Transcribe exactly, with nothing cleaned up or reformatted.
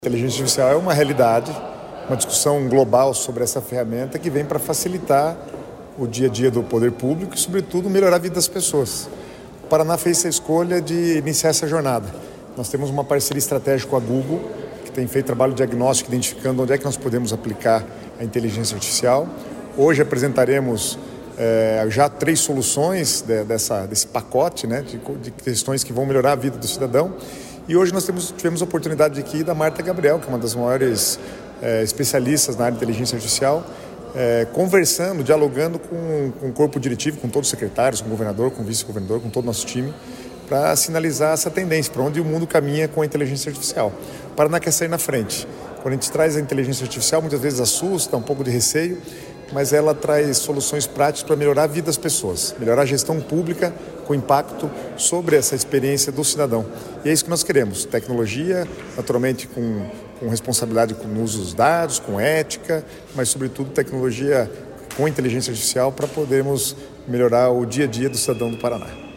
A inteligência artificial é uma realidade, uma discussão global sobre essa ferramenta que vem para facilitar o dia a dia do poder público e, sobretudo, melhorar a vida das pessoas. O Paraná fez essa escolha de iniciar essa jornada. Nós temos uma parceria estratégica com a Google, que tem feito trabalho diagnóstico identificando onde é que nós podemos aplicar a inteligência artificial. Hoje apresentaremos é, já três soluções de, dessa, desse pacote, né, de, de questões que vão melhorar a vida do cidadão. E hoje nós temos, tivemos a oportunidade aqui da Marta Gabriel, que é uma das maiores é, especialistas na área de inteligência artificial, é, conversando, dialogando com, com o corpo diretivo, com todos os secretários, com o governador, com o vice-governador, com todo o nosso time, para sinalizar essa tendência, para onde o mundo caminha com a inteligência artificial. O Paraná quer sair na frente. Quando a gente traz a inteligência artificial, muitas vezes assusta, um pouco de receio, mas ela traz soluções práticas para melhorar a vida das pessoas, melhorar a gestão pública com impacto sobre essa experiência do cidadão. E é isso que nós queremos, tecnologia, naturalmente com, com responsabilidade no uso dos dados, com ética, mas sobretudo tecnologia com inteligência artificial para podermos melhorar o dia a dia do cidadão do Paraná.